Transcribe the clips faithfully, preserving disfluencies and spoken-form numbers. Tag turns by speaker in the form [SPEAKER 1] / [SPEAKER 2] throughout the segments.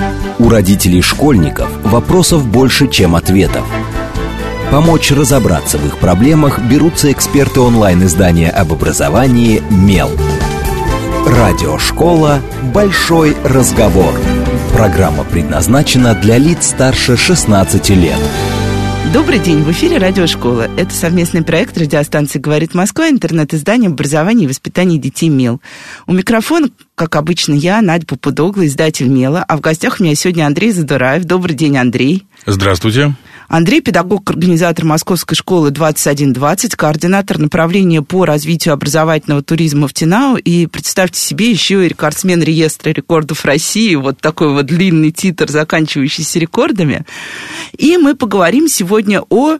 [SPEAKER 1] У родителей школьников вопросов больше, чем ответов. Помочь разобраться в их проблемах берутся эксперты онлайн-издания об образовании «Мел». Радиошкола «Большой разговор». Программа предназначена для лиц старше шестнадцати лет.
[SPEAKER 2] Добрый день, в эфире «Радиошкола». Это совместный проект радиостанции «Говорит Москва», интернет-издание об образовании и воспитании детей «Мел». У микрофона, как обычно, я, Надя Попудогла, издатель «Мела», а в гостях у меня сегодня Андрей Задураев. Добрый день, Андрей.
[SPEAKER 3] Здравствуйте. Андрей – педагог-организатор Московской школы двадцать один двадцать, координатор направления по развитию образовательного туризма в ТИНАУ. И представьте себе, еще и рекордсмен реестра рекордов России. Вот такой вот длинный титр, заканчивающийся рекордами. И мы поговорим сегодня о,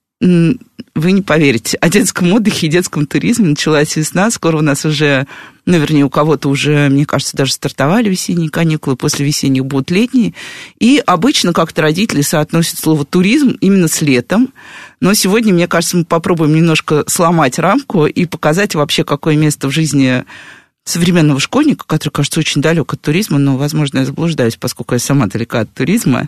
[SPEAKER 3] вы не поверите, о детском отдыхе и детском туризме. Началась весна, скоро у нас уже, ну, вернее, у кого-то уже, мне кажется, даже стартовали весенние каникулы, после весенних будут летние. И обычно как-то родители соотносят слово «туризм» именно с летом. Но сегодня, мне кажется, мы попробуем немножко сломать рамку и показать вообще, какое место в жизни современного школьника, который, кажется, очень далек от туризма, но, возможно, я заблуждаюсь, поскольку я сама далека от туризма,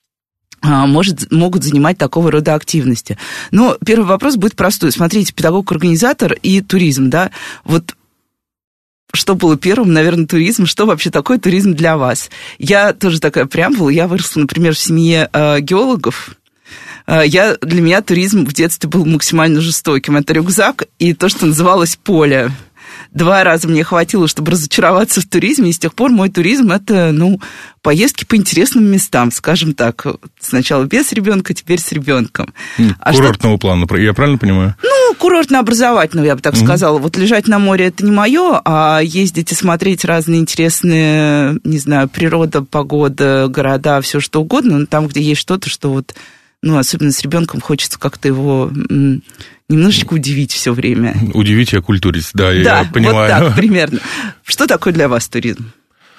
[SPEAKER 3] Может, могут занимать такого рода активности. Но первый вопрос будет простой. Смотрите, педагог-организатор и туризм, да, вот что было первым, наверное, туризм. Что вообще такое туризм для вас? Я тоже такая преамбула. Я выросла, например, в семье э, геологов. Э, я, для меня туризм в детстве был максимально жестоким. Это рюкзак и то, что называлось поле. Два раза мне хватило, чтобы разочароваться в туризме, и с тех пор мой туризм – это, ну, поездки по интересным местам, скажем так. Сначала без ребенка, теперь с ребенком. А
[SPEAKER 4] курортного что... плана, я правильно понимаю?
[SPEAKER 3] Ну, курортно-образовательного, я бы так mm-hmm. сказала. Вот лежать на море – это не мое, а ездить и смотреть разные интересные, не знаю, природа, погода, города, все что угодно, но там, где есть что-то, что вот, ну, особенно с ребенком хочется как-то его немножечко удивить все время.
[SPEAKER 4] Удивить и окультурить, да,
[SPEAKER 3] да,
[SPEAKER 4] я понимаю.
[SPEAKER 3] Да, вот так, примерно. Что такое для вас туризм?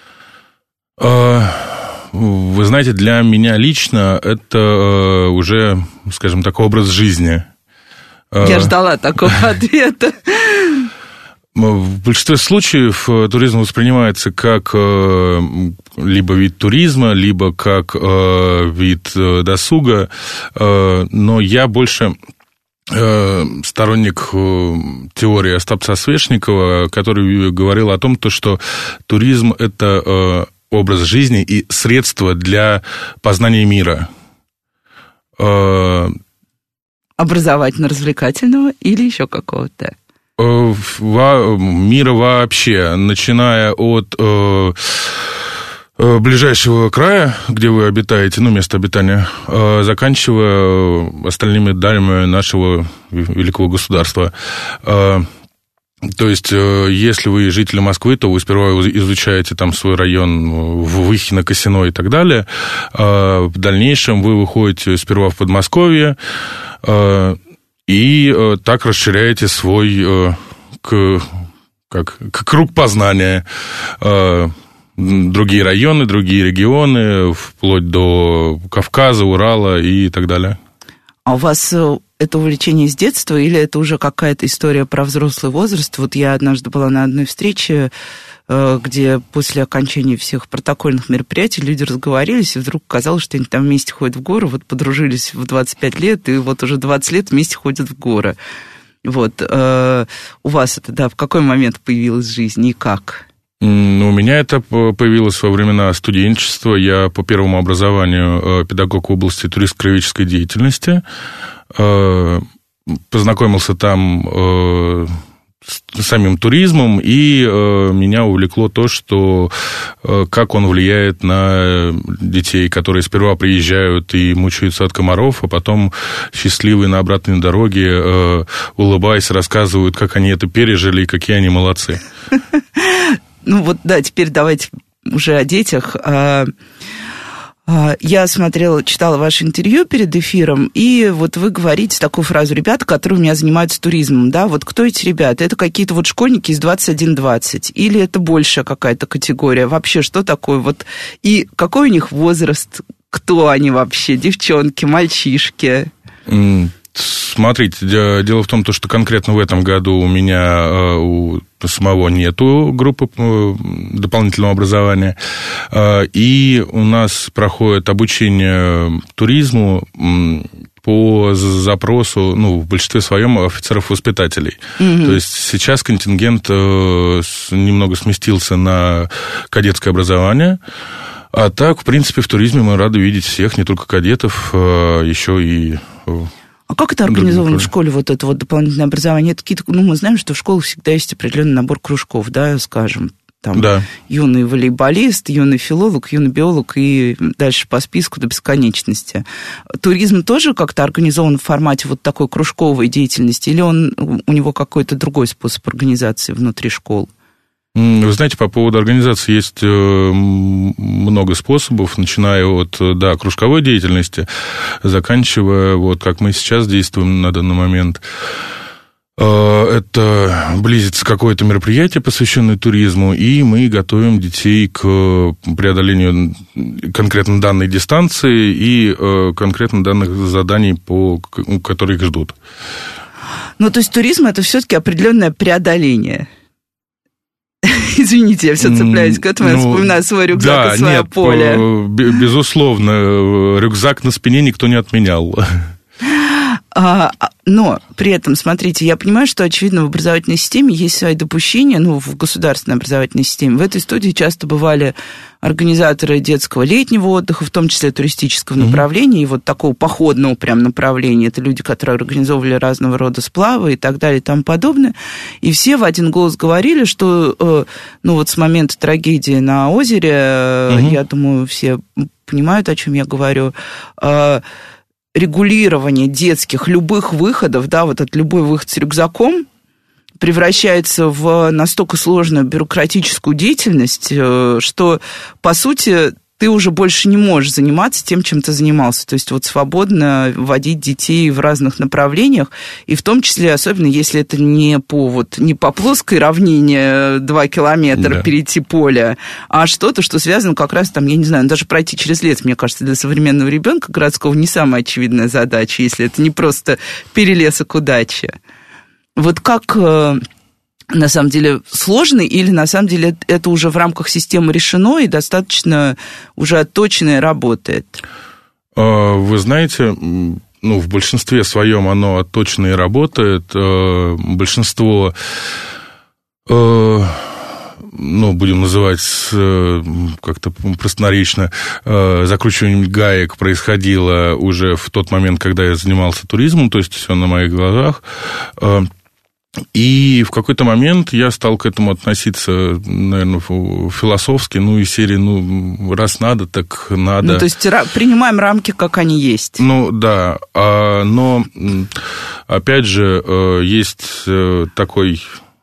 [SPEAKER 4] Вы знаете, для меня лично это уже, скажем так, образ жизни.
[SPEAKER 3] Я ждала такого ответа.
[SPEAKER 4] В большинстве случаев туризм воспринимается как либо вид туризма, либо как вид досуга, но я больше сторонник теории Остапа Свешникова, который говорил о том, что туризм – это образ жизни и средство для познания мира.
[SPEAKER 3] Образовательно-развлекательного или еще какого-то?
[SPEAKER 4] Мира вообще, начиная от ближайшего края, где вы обитаете, ну, место обитания, заканчивая остальными далями нашего великого государства. То есть, если вы житель Москвы, то вы сперва изучаете там свой район в Выхино, Косино и так далее. В дальнейшем вы выходите сперва в Подмосковье и так расширяете свой к, как, к круг познания. Другие районы, другие регионы, вплоть до Кавказа, Урала и так далее.
[SPEAKER 3] А у вас это увлечение с детства или это уже какая-то история про взрослый возраст? Вот я однажды была на одной встрече, где после окончания всех протокольных мероприятий люди разговорились, и вдруг казалось, что они там вместе ходят в горы, вот подружились в двадцать пять лет, и вот уже двадцать лет вместе ходят в горы. Вот. У вас это, да, в какой момент появилось в жизни и как?
[SPEAKER 4] Ну, у меня это появилось во времена студенчества. Я по первому образованию педагог в области туристско-краеведческой деятельности. Познакомился там с самим туризмом, и меня увлекло то, что как он влияет на детей, которые сперва приезжают и мучаются от комаров, а потом счастливые на обратной дороге, улыбаясь, рассказывают, как они это пережили и какие они молодцы.
[SPEAKER 3] Ну вот, да, теперь давайте уже о детях. Я смотрела, читала ваше интервью перед эфиром, и вот вы говорите такую фразу: ребята, которые у меня занимаются туризмом, да, вот кто эти ребята? Это какие-то вот школьники из двадцать один двадцать, или это большая какая-то категория? Вообще, что такое? Вот, и какой у них возраст? Кто они вообще? Девчонки, мальчишки?
[SPEAKER 4] Смотрите, дело в том, что конкретно в этом году у меня у самого нету группы дополнительного образования. И у нас проходит обучение туризму по запросу, ну, в большинстве своем, офицеров-воспитателей. Mm-hmm. То есть сейчас контингент немного сместился на кадетское образование. А так, в принципе, в туризме мы рады видеть всех, не только кадетов, еще и...
[SPEAKER 3] А как это организовано в школе, вот это вот дополнительное образование? Это какие-то, ну, мы знаем, что в школах всегда есть определенный набор кружков, да, скажем, там,
[SPEAKER 4] да.
[SPEAKER 3] Юный волейболист, юный филолог, юный биолог и дальше по списку до бесконечности. Туризм тоже как-то организован в формате вот такой кружковой деятельности, или он, у него какой-то другой способ организации внутри школ?
[SPEAKER 4] Вы знаете, по поводу организации есть много способов, начиная от, да, кружковой деятельности, заканчивая, вот как мы сейчас действуем на данный момент. Это близится какое-то мероприятие, посвященное туризму, и мы готовим детей к преодолению конкретно данной дистанции и конкретно данных заданий, по, которые их ждут.
[SPEAKER 3] Ну, то есть туризм – это все-таки определенное преодоление. Извините, я все цепляюсь к этому, ну, я вспоминаю свой рюкзак, да, и свое
[SPEAKER 4] нет,
[SPEAKER 3] поле.
[SPEAKER 4] Безусловно, рюкзак на спине никто не отменял.
[SPEAKER 3] Но при этом, смотрите, я понимаю, что, очевидно, в образовательной системе есть свои допущения, ну, в государственной образовательной системе. В этой студии часто бывали организаторы детского летнего отдыха, в том числе туристического mm-hmm. направления, и вот такого походного прям направления. Это люди, которые организовывали разного рода сплавы и так далее и тому подобное. И все в один голос говорили, что, ну, вот с момента трагедии на озере, mm-hmm. я думаю, все понимают, о чем я говорю, регулирование детских любых выходов, да, вот от любой выход с рюкзаком превращается в настолько сложную бюрократическую деятельность, что, по сути, ты уже больше не можешь заниматься тем, чем ты занимался. То есть вот свободно водить детей в разных направлениях, и в том числе, особенно если это не по, вот, не по плоской равнине два километра да. перейти поле, а что-то, что связано как раз там, я не знаю, даже пройти через лес, мне кажется, для современного ребенка городского не самая очевидная задача, если это не просто перелесок удачи. Вот как... на самом деле сложный, или на самом деле это уже в рамках системы решено и достаточно уже отточено и работает?
[SPEAKER 4] Вы знаете, ну, в большинстве своем оно отточено и работает. Большинство, ну, будем называть как-то простонаречно, закручивание гаек происходило уже в тот момент, когда я занимался туризмом, то есть все на моих глазах. И в какой-то момент я стал к этому относиться, наверное, философски, ну, из серии, ну, раз надо, так надо.
[SPEAKER 3] Ну, то есть принимаем рамки, как они есть.
[SPEAKER 4] Ну, да, но, опять же, есть такой...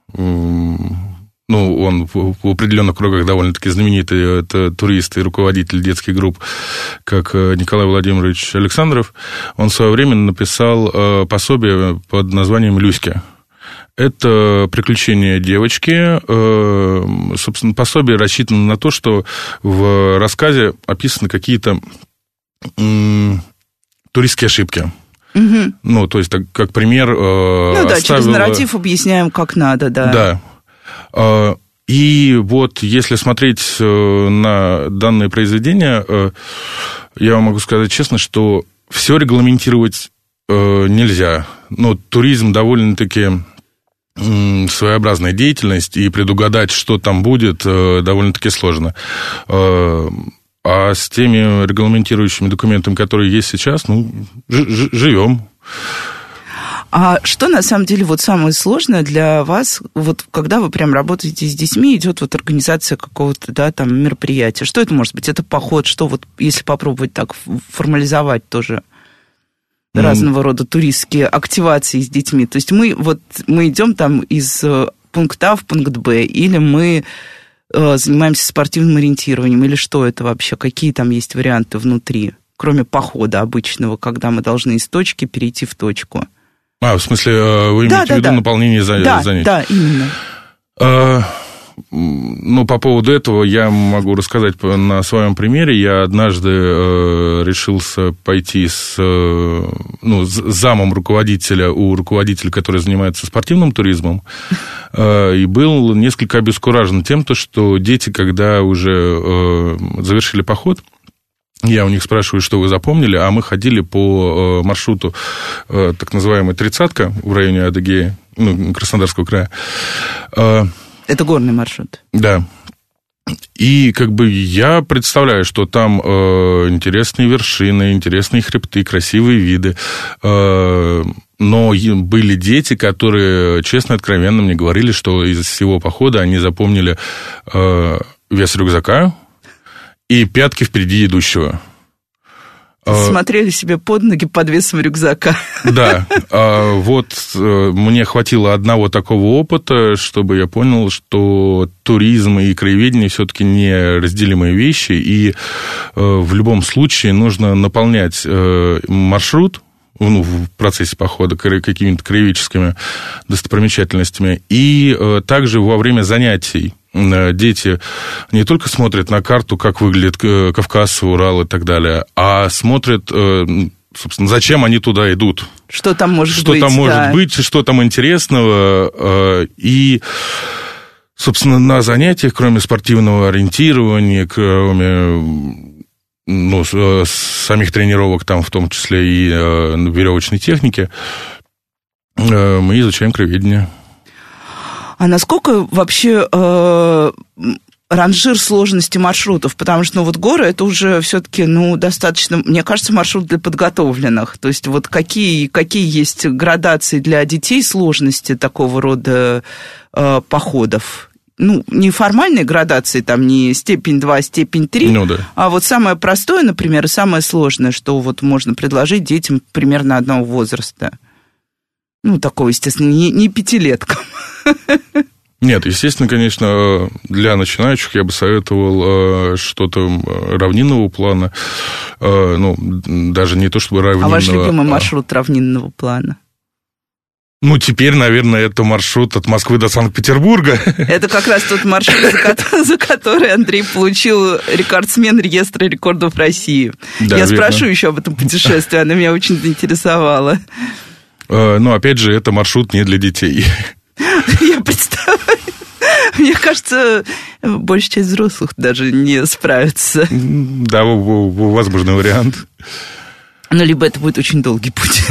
[SPEAKER 4] Ну, он в определенных кругах довольно-таки знаменитый, это турист и руководитель детских групп, как Николай Владимирович Александров. Он в свое время написал пособие под названием «Люська». Это приключения девочки. Собственно, пособие рассчитано на то, что в рассказе описаны какие-то туристские ошибки. Угу. Ну, то есть, как пример... Ну,
[SPEAKER 3] да, оставила... через нарратив объясняем, как надо, да.
[SPEAKER 4] Да. И вот, если смотреть на данное произведение, я вам могу сказать честно, что все регламентировать нельзя. Ну, туризм довольно-таки... своеобразная деятельность, и предугадать, что там будет, довольно-таки сложно. А с теми регламентирующими документами, которые есть сейчас, ну, ж- живем.
[SPEAKER 3] А что, на самом деле, вот самое сложное для вас, вот когда вы прям работаете с детьми, идет вот организация какого-то, да, там, мероприятия? Что это может быть? Это поход? Что вот, если попробовать так формализовать тоже? Разного рода туристские активации с детьми. То есть мы вот мы идем там из пункта А в пункт Б, или мы э, занимаемся спортивным ориентированием, или что это вообще? Какие там есть варианты внутри, кроме похода обычного, когда мы должны из точки перейти в точку?
[SPEAKER 4] А, в смысле, вы имеете да, в виду да, да. наполнение за,
[SPEAKER 3] да,
[SPEAKER 4] занятий?
[SPEAKER 3] Да, именно.
[SPEAKER 4] А, ну, по поводу этого я могу рассказать на своем примере. Я однажды э, решился пойти с, э, ну, с замом руководителя у руководителя, который занимается спортивным туризмом, э, и был несколько обескуражен тем, то, что дети, когда уже э, завершили поход, я у них спрашиваю, что вы запомнили, а мы ходили по маршруту так называемая тридцатка в районе Адыгеи, ну, Краснодарского края.
[SPEAKER 2] Это горный маршрут.
[SPEAKER 4] Да. И как бы я представляю, что там э, интересные вершины, интересные хребты, красивые виды. Э, но были дети, которые честно, откровенно мне говорили, что из всего похода они запомнили э, вес рюкзака и пятки впереди идущего.
[SPEAKER 2] Смотрели себе под ноги под весом рюкзака.
[SPEAKER 4] Да, вот мне хватило одного такого опыта, чтобы я понял, что туризм и краеведение все-таки неразделимые вещи, и в любом случае нужно наполнять маршрут, ну, в процессе похода какими-то краеведческими достопримечательностями, и также во время занятий. Дети не только смотрят на карту, как выглядит Кавказ, Урал и так далее, а смотрят, собственно, зачем они туда идут.
[SPEAKER 2] Что там может
[SPEAKER 4] что
[SPEAKER 2] быть.
[SPEAKER 4] Что там может
[SPEAKER 2] да.
[SPEAKER 4] быть, что там интересного. И, собственно, на занятиях, кроме спортивного ориентирования, кроме ну, самих тренировок, там в том числе и веревочной техники, мы изучаем краеведение.
[SPEAKER 2] А насколько вообще э, ранжир сложности маршрутов? Потому что, ну, вот горы, это уже все-таки, ну, достаточно, мне кажется, маршрут для подготовленных. То есть вот какие, какие есть градации для детей сложности такого рода э, походов? Ну, не формальные градации, там, не степень два, степень три,
[SPEAKER 4] ну, да.
[SPEAKER 2] А вот самое простое, например, и самое сложное, что вот можно предложить детям примерно одного возраста. Ну, такого, естественно, не, не пятилеткам.
[SPEAKER 4] Нет, естественно, конечно, для начинающих я бы советовал что-то равнинного плана, ну, даже не то чтобы равнинного.
[SPEAKER 2] А ваш любимый маршрут равнинного плана?
[SPEAKER 4] Ну, теперь, наверное, это маршрут от Москвы до Санкт-Петербурга. Это
[SPEAKER 2] как раз тот маршрут, за который Андрей получил рекордсмен реестра рекордов России.
[SPEAKER 4] Да,
[SPEAKER 2] я
[SPEAKER 4] верно.
[SPEAKER 2] Спрошу еще об этом путешествии, оно меня очень заинтересовало.
[SPEAKER 4] Ну, опять же, это маршрут не для детей.
[SPEAKER 2] Я представляю. Мне кажется, большая часть взрослых даже не справится.
[SPEAKER 4] Да, возможный вариант.
[SPEAKER 2] Ну, либо это будет очень долгий путь.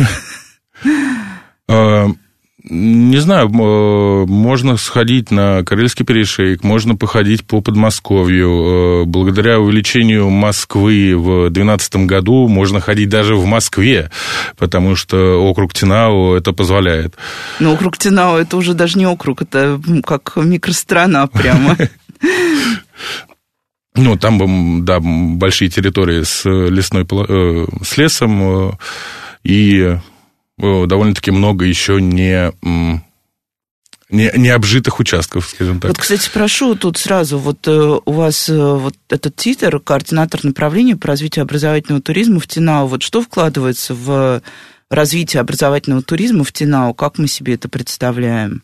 [SPEAKER 4] Не знаю, можно сходить на Карельский перешеек, можно походить по Подмосковью. Благодаря увеличению Москвы в две тысячи двенадцатом году можно ходить даже в Москве, потому что округ Тинау это позволяет.
[SPEAKER 2] Ну, округ Тинау это уже даже не округ, это как микространа прямо.
[SPEAKER 4] Ну, там, да, большие территории с лесной, с лесом и... довольно-таки много еще не, не, не обжитых участков, скажем так.
[SPEAKER 2] Вот, кстати, спрошу тут сразу, вот у вас вот этот титр, координатор направления по развитию образовательного туризма в Тинау, вот что вкладывается в развитие образовательного туризма в Тинау, как мы себе это представляем?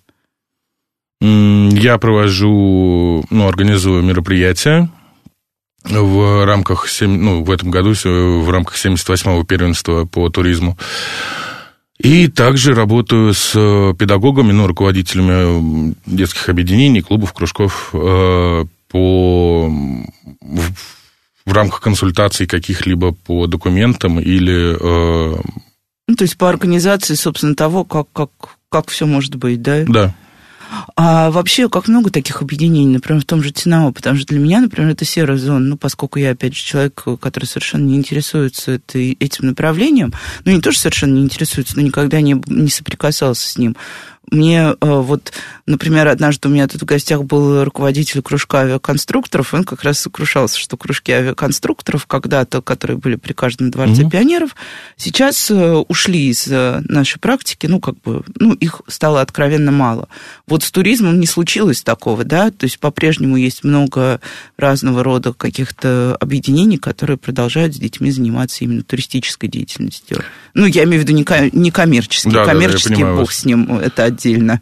[SPEAKER 4] Я провожу, ну, организую мероприятия в рамках, ну, в этом году в рамках семьдесят восьмого первенства по туризму. И также работаю с педагогами, ну, руководителями детских объединений, клубов, кружков по, в, в рамках консультаций каких-либо по документам или...
[SPEAKER 2] Ну, то есть по организации, собственно, того, как, как, как все может быть, да?
[SPEAKER 4] Да.
[SPEAKER 2] А вообще, как много таких объединений, например, в том же Тинау, потому что для меня, например, это серая зона, ну, поскольку я, опять же, человек, который совершенно не интересуется этой, этим направлением, ну, не то, что совершенно не интересуется, но никогда не, не соприкасался с ним. Мне вот, например, однажды у меня тут в гостях был руководитель кружка авиаконструкторов, он как раз сокрушался, что кружки авиаконструкторов когда-то, которые были при каждом дворце mm-hmm. пионеров, сейчас ушли из нашей практики, ну, как бы, ну, их стало откровенно мало. Вот с туризмом не случилось такого, да, то есть по-прежнему есть много разного рода каких-то объединений, которые продолжают с детьми заниматься именно туристической деятельностью. Ну, я имею в виду не коммерческий,
[SPEAKER 4] да,
[SPEAKER 2] коммерческий,
[SPEAKER 4] да, да,
[SPEAKER 2] бог с ним, это отдельно.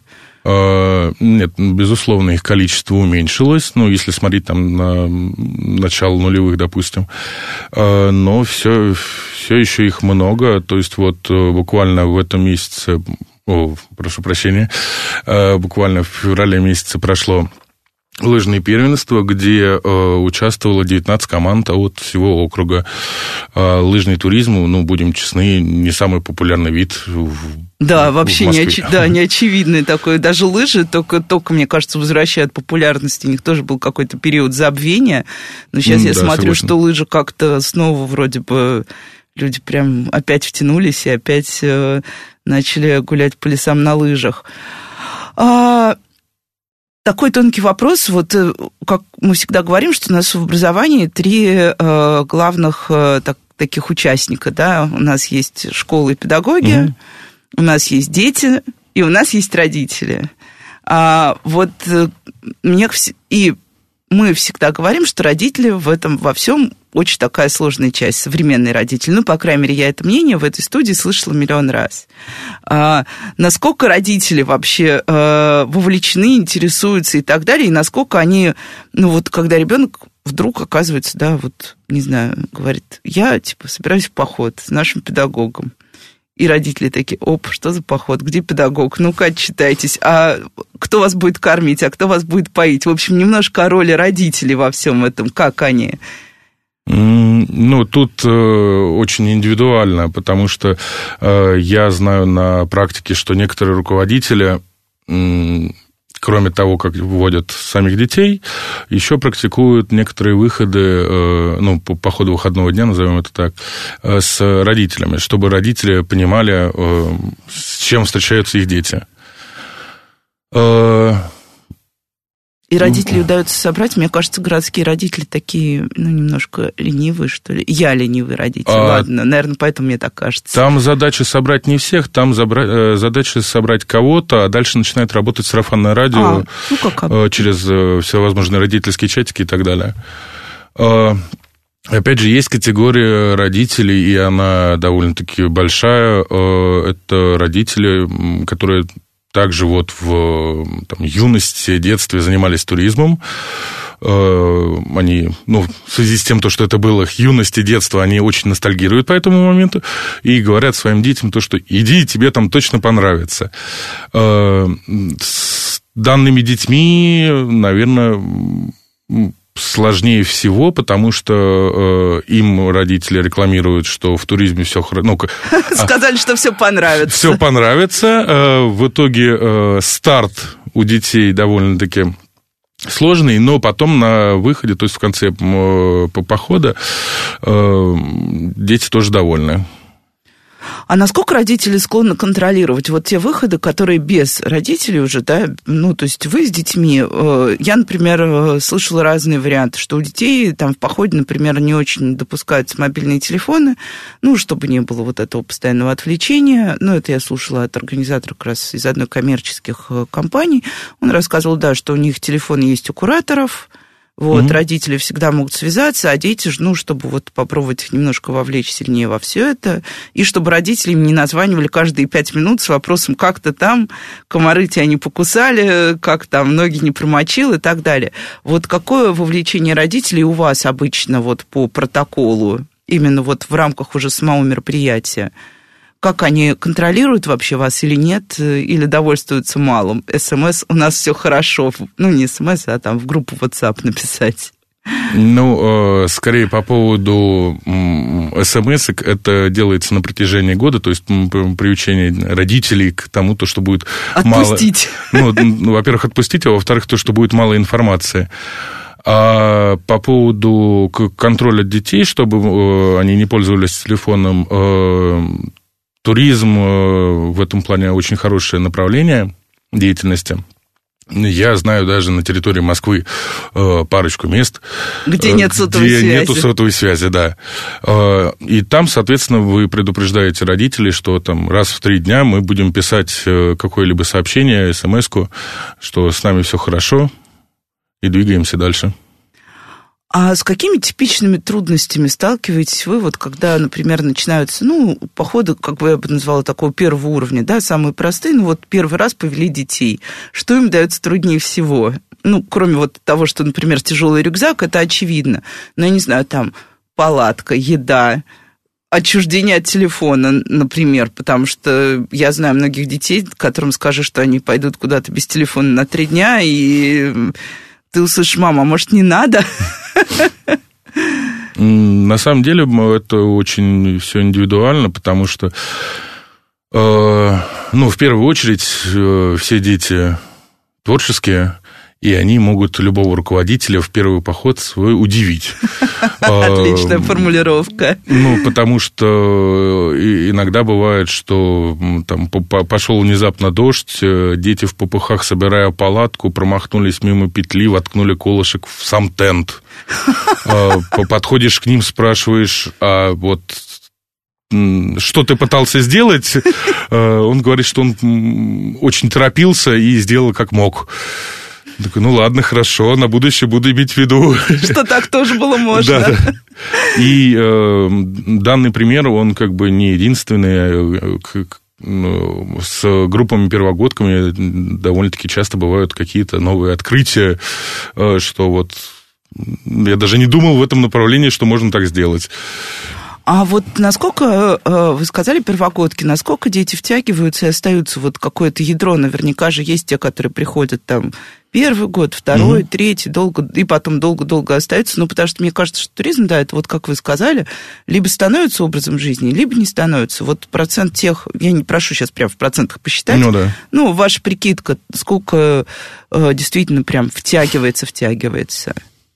[SPEAKER 4] Нет, безусловно, их количество уменьшилось, ну, если смотреть там на начало нулевых, допустим, но все, все еще их много, то есть вот буквально в этом месяце, о, прошу прощения, буквально в феврале месяце прошло лыжное первенство, где э, участвовало девятнадцать команд от всего округа. Э, лыжный туризм, ну, будем честны, не самый популярный вид в
[SPEAKER 3] Да,
[SPEAKER 4] в
[SPEAKER 3] вообще не, оч... да, неочевидный такой. Даже лыжи только, только, мне кажется, возвращают популярность. У них тоже был какой-то период забвения. Но сейчас mm, я да, смотрю, согласен. Что лыжи как-то снова вроде бы люди прям опять втянулись и опять э, начали гулять по лесам на лыжах. А... Такой тонкий вопрос, вот как мы всегда говорим, что у нас в образовании три э, главных э, так, таких участника, да, у нас есть школы и педагоги, mm-hmm. у нас есть дети и у нас есть родители. А, вот мне и мы всегда говорим, что родители в этом во всем очень такая сложная часть, современные родители. Ну, по крайней мере, я это мнение в этой студии слышала миллион раз. А, насколько родители вообще а, вовлечены, интересуются и так далее, и насколько они, ну, вот когда ребенок вдруг оказывается, да, вот, не знаю, говорит, я, типа, собираюсь в поход с нашим педагогом. И родители такие, оп, что за поход, где педагог, ну-ка отчитайтесь, а кто вас будет кормить, а кто вас будет поить? В общем, немножко о роли родителей во всем этом, как они...
[SPEAKER 4] Ну, тут э, очень индивидуально, потому что э, я знаю на практике, что некоторые руководители, э, кроме того, как вводят самих детей, еще практикуют некоторые выходы, э, ну, по, по ходу выходного дня, назовем это так, э, с родителями, чтобы родители понимали, э, с чем встречаются их дети. Э,
[SPEAKER 3] И родителей удается собрать. Мне кажется, городские родители такие, ну, немножко ленивые, что ли. Я ленивый родитель, а, ладно, наверное, поэтому мне так кажется.
[SPEAKER 4] Там задача собрать не всех, там забра... задача собрать кого-то, а дальше начинает работать сарафанное радио а, ну, как... через всевозможные родительские чатики и так далее. Опять же, есть категория родителей, и она довольно-таки большая. Это родители, которые... Также вот в там, юности, детстве занимались туризмом. Они, ну, в связи с тем, что это было их юность и детство, они очень ностальгируют по этому моменту и говорят своим детям то, что иди, тебе там точно понравится. С данными детьми, наверное, сложнее всего, потому что э, им родители рекламируют, что в туризме все хорошо. Ну,
[SPEAKER 3] сказали, а, что все понравится.
[SPEAKER 4] Все понравится. Э, в итоге э, старт у детей довольно-таки сложный, но потом на выходе, то есть в конце э, похода, э, дети тоже довольны.
[SPEAKER 3] А насколько родители склонны контролировать вот те выходы, которые без родителей уже, да, ну, то есть вы с детьми, я, например, слышала разные варианты, что у детей там в походе, например, не очень допускаются мобильные телефоны, ну, чтобы не было вот этого постоянного отвлечения, ну, это я слушала от организатора как раз из одной коммерческих компаний, он рассказывал, да, что у них телефон есть у кураторов. Вот, mm-hmm. родители всегда могут связаться, а дети, ну, чтобы вот попробовать их немножко вовлечь сильнее во все это, и чтобы родители им не названивали каждые пять минут с вопросом, как-то там комары тебя не покусали, как там ноги не промочил и так далее. Вот какое вовлечение родителей у вас обычно вот по протоколу, именно вот в рамках уже самого мероприятия? Как они контролируют вообще вас или нет, или довольствуются малым? СМС у нас все хорошо. Ну, не СМС, а там в группу WhatsApp написать.
[SPEAKER 4] Ну, скорее по поводу СМС, это делается на протяжении года, то есть приучение родителей к тому, то, что будет
[SPEAKER 3] отпустить.
[SPEAKER 4] мало... Ну, во-первых, отпустить, а во-вторых, то, что будет мало информации. А по поводу контроля детей, чтобы они не пользовались телефоном, туризм в этом плане очень хорошее направление деятельности. Я знаю даже на территории Москвы парочку мест,
[SPEAKER 3] где нет сотовой
[SPEAKER 4] где
[SPEAKER 3] связи.
[SPEAKER 4] нету сотовой связи, да. И там, соответственно, вы предупреждаете родителей, что там раз в три дня мы будем писать какое-либо сообщение, смс-ку, что с нами все хорошо, и двигаемся дальше.
[SPEAKER 2] А с какими типичными трудностями сталкиваетесь вы, вот когда, например, начинаются, ну, походы, как бы я бы назвала, такого первого уровня, да, самые простые, ну, вот первый раз повели детей. Что им дается труднее всего? Ну, кроме вот того, что, например, тяжелый рюкзак, это очевидно. Но, я не знаю, там, палатка, еда, отчуждение от телефона, например, потому что я знаю многих детей, которым скажешь, что они пойдут куда-то без телефона на три дня, и ты услышишь: мама, может, не надо?
[SPEAKER 4] На самом деле это очень все индивидуально, потому что, э, ну, в первую очередь, э, все дети творческие, и они могут любого руководителя в первый поход свой удивить.
[SPEAKER 2] Отличная формулировка.
[SPEAKER 4] Ну, потому что иногда бывает, что там пошел внезапно дождь, дети в попыхах, собирая палатку, промахнулись мимо петли, воткнули колышек в сам тент. Подходишь к ним, спрашиваешь: а вот что ты пытался сделать? Он говорит, что он очень торопился и сделал как мог. Такой: ну ладно, хорошо, на будущее буду иметь в виду.
[SPEAKER 2] Что так тоже было можно.
[SPEAKER 4] Да. И э, данный пример, он как бы не единственный. С группами первогодками довольно-таки часто бывают какие-то новые открытия, что вот я даже не думал в этом направлении, что можно так сделать.
[SPEAKER 2] А вот насколько, вы сказали, первогодки, насколько дети втягиваются и остаются? Вот какое-то ядро наверняка же есть те, которые приходят там первый год, второй, mm-hmm. третий, долго, и потом долго-долго остаются. Ну, потому что мне кажется, что туризм, да, это вот, как вы сказали, либо становится образом жизни, либо не становится. Вот процент тех, я не прошу сейчас прям в процентах посчитать,
[SPEAKER 4] ну, да.
[SPEAKER 2] ну ваша прикидка, сколько э, действительно прям втягивается, втягивается?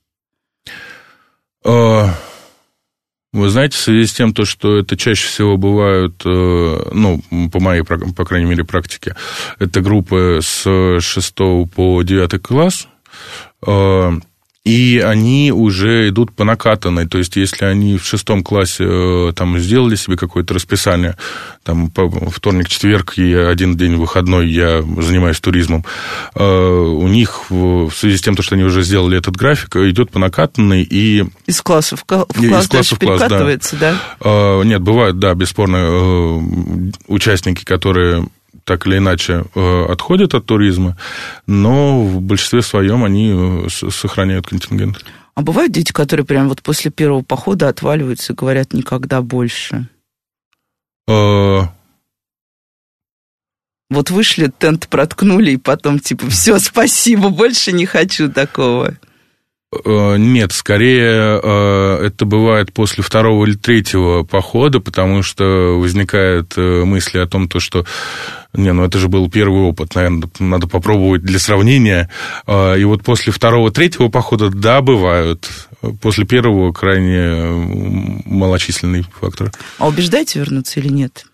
[SPEAKER 4] Uh... Вы знаете, в связи с тем, то, что это чаще всего бывают, ну, по моей, по крайней мере, практике, это группы с шестого по девятый класс, и они уже идут по накатанной. То есть, если они в шестом классе там сделали себе какое-то расписание, там, вторник, четверг и один день выходной я занимаюсь туризмом, у них в связи с тем, что они уже сделали этот график, идет по накатанной и...
[SPEAKER 2] Из класса в класс, из класса в класс перекатывается, да?
[SPEAKER 4] да? Нет, бывают, да, бесспорно, участники, которые... так или иначе отходят от туризма, но в большинстве своем они сохраняют контингент.
[SPEAKER 2] А бывают дети, которые прям вот после первого похода отваливаются и говорят: никогда больше?
[SPEAKER 4] А...
[SPEAKER 2] Вот вышли, тент проткнули, и потом типа: все, спасибо, больше не хочу такого.
[SPEAKER 4] Нет, скорее это бывает после второго или третьего похода, потому что возникает мысль о том, что не, ну это же был первый опыт, наверное, надо попробовать для сравнения. И вот после второго, третьего похода, да, бывают. После первого крайне малочисленный фактор.
[SPEAKER 2] А убеждаете вернуться или нет?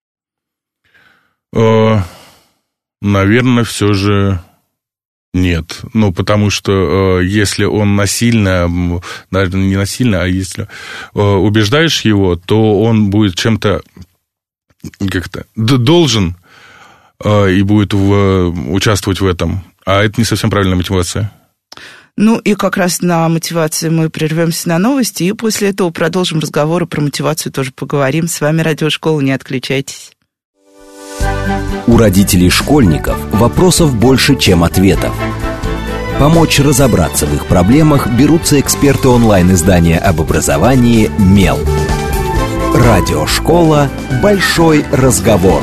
[SPEAKER 4] Наверное, все же... Нет, ну, потому что э, если он насильно, даже не насильно, а если э, убеждаешь его, то он будет чем-то как-то должен э, и будет в, участвовать в этом, а это не совсем правильная мотивация.
[SPEAKER 2] Ну, и как раз на мотивации мы прервемся на новости, и после этого продолжим разговор, и про мотивацию тоже поговорим. С вами Радиошкола, не отключайтесь.
[SPEAKER 1] У родителей школьников вопросов больше, чем ответов. Помочь разобраться в их проблемах берутся эксперты онлайн-издания об образовании «Мел». Радиошкола «Большой разговор».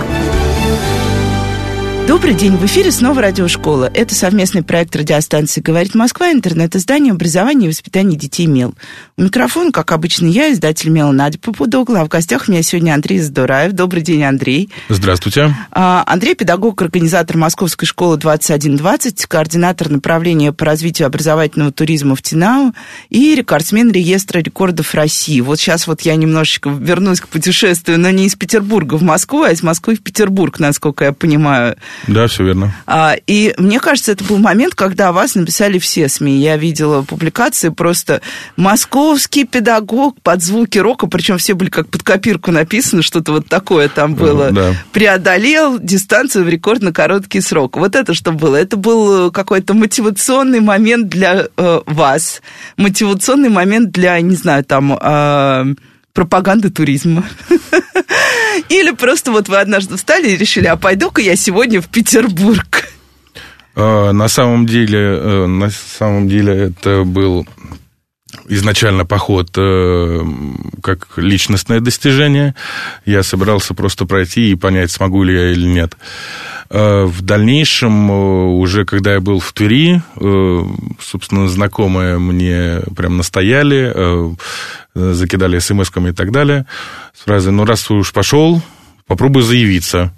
[SPEAKER 2] Добрый день, в эфире снова Радиошкола. Это совместный проект радиостанции «Говорит Москва», интернет-издание образования и воспитания детей «Мел». У микрофона, как обычно, я, издатель «Мела» Надя Попудогла, а в гостях у меня сегодня Андрей Задураев. Добрый день, Андрей.
[SPEAKER 4] Здравствуйте.
[SPEAKER 2] Андрей – педагог, организатор Московской школы двадцать один двадцать, координатор направления по развитию образовательного туризма в ТИНАУ и рекордсмен реестра рекордов России. Вот сейчас вот я немножечко вернусь к путешествию, но не из Петербурга в Москву, а из Москвы в Петербург, насколько я понимаю.
[SPEAKER 4] Да, все верно.
[SPEAKER 2] А, и мне кажется, это был момент, когда о вас написали все СМИ. Я видела публикации просто «Московский педагог под звуки рока», причем все были как под копирку написаны, что-то вот такое там было. Да. «Преодолел дистанцию в рекордно короткий срок». Вот это что было? Это был какой-то мотивационный момент для э, вас, мотивационный момент для, не знаю, там... Э, пропаганды туризма. Или просто вот вы однажды встали и решили, а пойду-ка я сегодня в Петербург.
[SPEAKER 4] На самом деле, на самом деле это был изначально поход как личностное достижение. Я собирался просто пройти и понять, смогу ли я или нет. В дальнейшем, уже когда я был в Твери, собственно, знакомые мне прям настояли, закидали смс-ками и так далее, с фразой, ну, раз ты уж пошел, попробуй заявиться.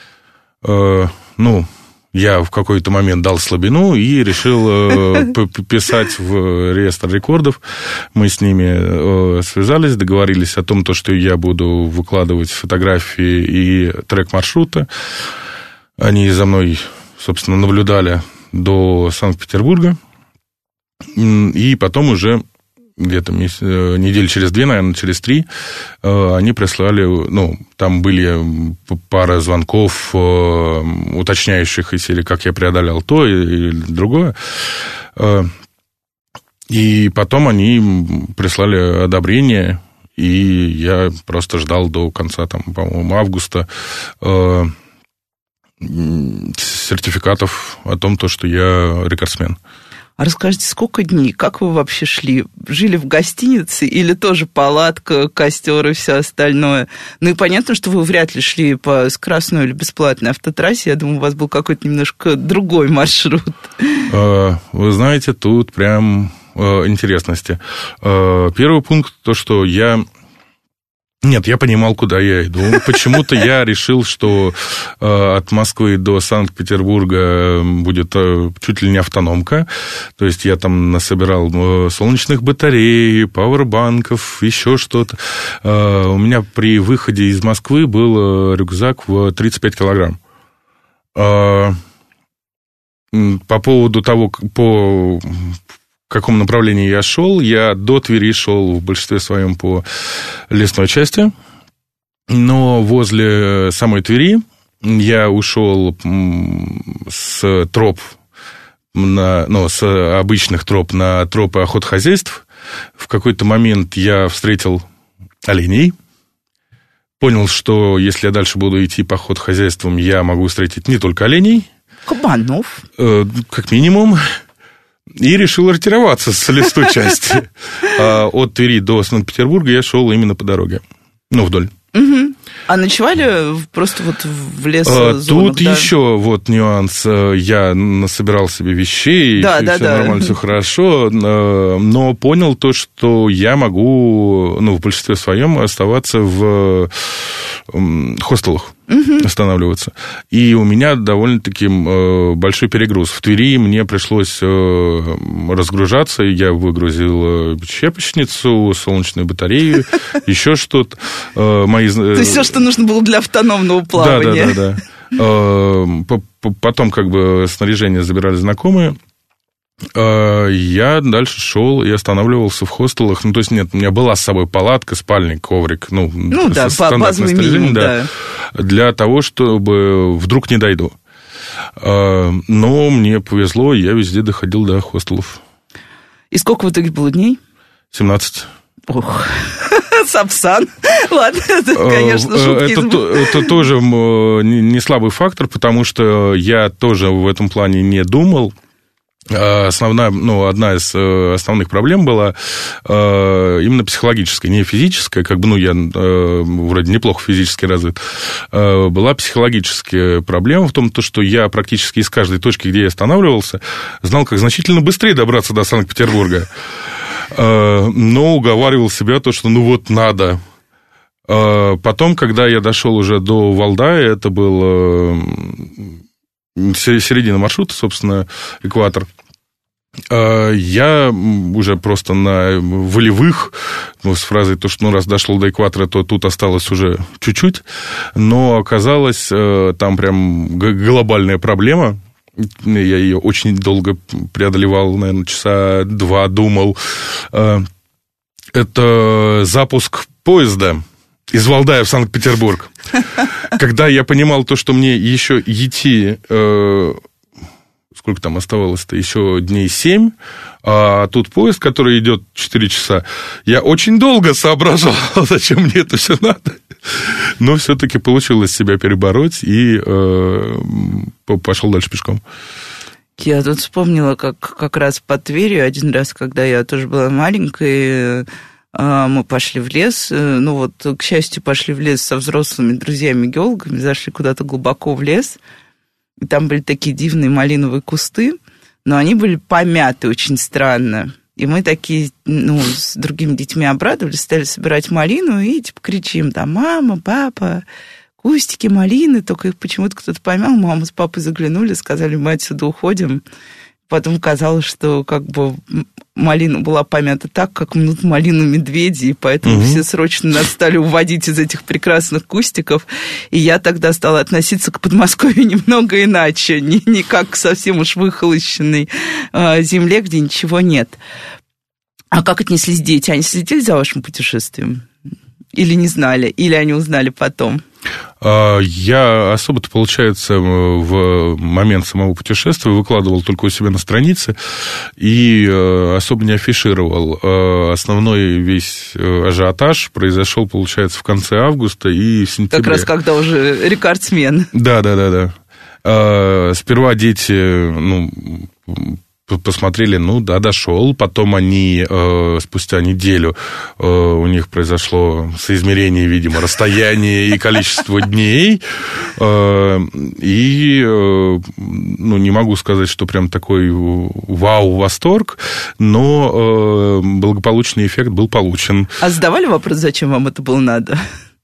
[SPEAKER 4] Ну, я в какой-то момент дал слабину и решил писать в реестр рекордов. Мы с ними связались, договорились о том, что я буду выкладывать фотографии и трек маршрута. Они за мной, собственно, наблюдали до Санкт-Петербурга. И потом уже где-то недели через две, наверное, через три, они прислали, ну, там были пара звонков, уточняющих из серии, как я преодолел то и другое. И потом они прислали одобрение, и я просто ждал до конца, там, по-моему, августа сертификатов о том, что я рекордсмен.
[SPEAKER 2] А расскажите, сколько дней, как вы вообще шли? Жили в гостинице или тоже палатка, костер и все остальное? Ну и понятно, что вы вряд ли шли по скоростной или бесплатной автотрассе. Я думаю, у вас был какой-то немножко другой маршрут.
[SPEAKER 4] Вы знаете, тут прям интересности. Первый пункт, то, что я... Нет, я понимал, куда я иду. Почему-то я решил, что э, от Москвы до Санкт-Петербурга будет э, чуть ли не автономка. То есть я там насобирал э, солнечных батарей, пауэрбанков, еще что-то. Э, у меня при выходе из Москвы был рюкзак в тридцать пять килограмм. Э, по поводу того, по... в каком направлении я шел. Я до Твери шел в большинстве своем по лесной части, но возле самой Твери я ушел с троп, на, ну, с обычных троп на тропы охотхозяйств. В какой-то момент я встретил оленей, понял, что если я дальше буду идти по охотхозяйствам, я могу встретить не только оленей.
[SPEAKER 2] Кабанов.
[SPEAKER 4] Э, как минимум. И решил ретироваться с лесной части. А от Твери до Санкт-Петербурга я шел именно по дороге. Ну, вдоль.
[SPEAKER 2] Угу. А ночевали просто вот в лесозонах?
[SPEAKER 4] Тут да? еще вот нюанс. Я насобирал себе вещей,
[SPEAKER 2] да,
[SPEAKER 4] и
[SPEAKER 2] да,
[SPEAKER 4] все
[SPEAKER 2] да.
[SPEAKER 4] нормально, все хорошо, но понял то, что я могу, ну, в большинстве своем оставаться в хостелах. Угу. Останавливаться. И у меня довольно-таки большой перегруз. В Твери мне пришлось разгружаться. Я выгрузил щепочницу, солнечную батарею, еще что-то. Мои...
[SPEAKER 2] То есть все, что нужно было для автономного плавания.
[SPEAKER 4] Да, да, да, да. Потом как бы снаряжение забирали знакомые. Я дальше шел и останавливался в хостелах. Ну, то есть, нет, у меня была с собой палатка, спальник, коврик. Ну,
[SPEAKER 2] ну да, базовый минимум, да.
[SPEAKER 4] Для того, чтобы вдруг не дойду. Но мне повезло, я везде доходил до хостелов.
[SPEAKER 2] И сколько в итоге было дней?
[SPEAKER 4] семнадцать.
[SPEAKER 2] Ох, Сапсан. Ладно, это, конечно, шутки.
[SPEAKER 4] Это, это тоже не слабый фактор, потому что я тоже в этом плане не думал. Основная, ну, одна из основных проблем была именно психологическая, не физическая, как бы, ну, я вроде неплохо физически развит, была психологическая проблема в том, что я практически из каждой точки, где я останавливался, знал, как значительно быстрее добраться до Санкт-Петербурга, но уговаривал себя то, что, ну, вот надо. Потом, когда я дошел уже до Валдая, это был... середина маршрута, собственно, экватор. Я уже просто на волевых, ну, с фразой, то, что ну, раз дошло до экватора, то тут осталось уже чуть-чуть, но оказалось, там прям глобальная проблема. Я ее очень долго преодолевал, наверное, часа два думал. Это запуск поезда из Валдая в Санкт-Петербург. Когда я понимал то, что мне еще идти... Сколько там оставалось-то? Еще дней семь. А тут поезд, который идет четыре часа. Я очень долго соображал, зачем мне это все надо. Но все-таки получилось себя перебороть и э, пошел дальше пешком.
[SPEAKER 2] Я тут вспомнила, как, как раз под Тверью один раз, когда я тоже была маленькой, мы пошли в лес. Ну вот, к счастью, пошли в лес со взрослыми друзьями-геологами, зашли куда-то глубоко в лес. И там были такие дивные малиновые кусты, но они были помяты очень странно. И мы такие, ну, с другими детьми обрадовались, стали собирать малину и типа кричим там: мама, папа, кустики малины, только их почему-то кто-то поймал. Мама с папой заглянули, сказали: мы отсюда уходим. Потом казалось, что как бы малина была помята так, как мнут малину медведи, и поэтому угу. все срочно нас стали уводить из этих прекрасных кустиков. И я тогда стала относиться к Подмосковью немного иначе, не, не как к совсем уж выхолощенной э, земле, где ничего нет. А как отнеслись дети? Они следили за вашим путешествием? Или не знали? Или они узнали потом?
[SPEAKER 4] Я особо-то, получается, в момент самого путешествия выкладывал только у себя на странице и особо не афишировал. Основной весь ажиотаж произошел, получается, в конце августа и в сентябре.
[SPEAKER 2] Как раз когда уже рекордсмен.
[SPEAKER 4] Да, да, да, да. Сперва дети, ну, посмотрели, ну да, дошел. Потом они э, спустя неделю э, у них произошло соизмерение, видимо, расстояния и количества дней. Э, и, э, ну, не могу сказать, что прям такой вау-восторг, но э, благополучный эффект был получен.
[SPEAKER 2] А задавали вопрос, зачем вам это было надо?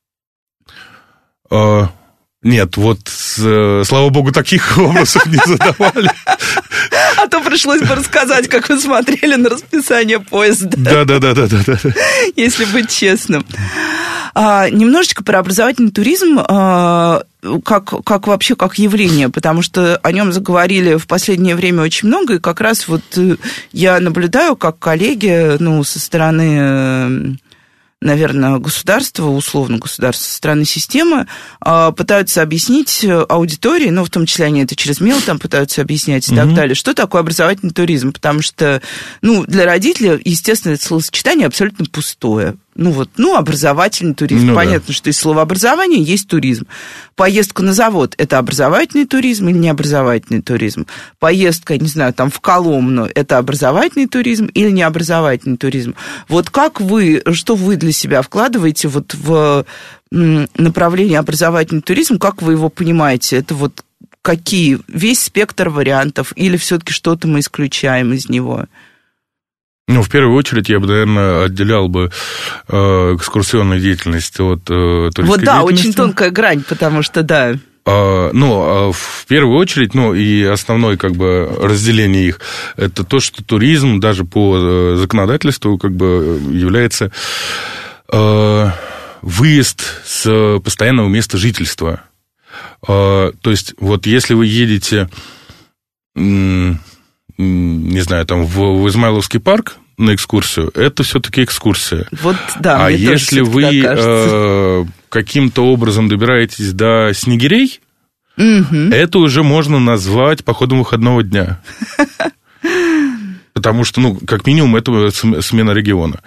[SPEAKER 4] Э, нет, вот, слава богу, таких вопросов не задавали.
[SPEAKER 2] А то пришлось бы рассказать, как вы смотрели на расписание поезда.
[SPEAKER 4] Да-да-да.
[SPEAKER 2] Если быть честным. А, немножечко про образовательный туризм, а, как, как вообще как явление, потому что о нем заговорили в последнее время очень много, и как раз вот я наблюдаю, как коллеги, ну, со стороны... наверное, государство, условно государство, со стороны системы, пытаются объяснить аудитории, ну, в том числе они это через мейл там пытаются объяснять и mm-hmm. так далее, что такое образовательный туризм, потому что, ну, для родителей, естественно, это словосочетание абсолютно пустое. Ну, вот, ну, образовательный туризм. Ну, понятно, да. что из слова образование есть туризм. Поездка на завод – это образовательный туризм или необразовательный туризм? Поездка, не знаю, там, в Коломну – это образовательный туризм или необразовательный туризм? Вот как вы, что вы для себя вкладываете вот в направление образовательный туризм, как вы его понимаете? Это вот какие? Весь спектр вариантов или все-таки что-то мы исключаем из него?
[SPEAKER 4] Ну, в первую очередь, я бы, наверное, отделял бы э, экскурсионную деятельность от э, туристской
[SPEAKER 2] вот, да,
[SPEAKER 4] деятельности.
[SPEAKER 2] очень тонкая грань, потому что, да.
[SPEAKER 4] А, ну, в первую очередь, ну, и основное, как бы, разделение их, это то, что туризм даже по законодательству, как бы, является э, выезд с постоянного места жительства. Э, то есть, вот если вы едете... М- не знаю, там, в, в Измайловский парк на экскурсию, это все-таки экскурсия.
[SPEAKER 2] Вот, да,
[SPEAKER 4] а если вы э, каким-то образом добираетесь до Снегирей, угу. это уже можно назвать походом выходного дня. Потому что, ну, как минимум, это смена региона.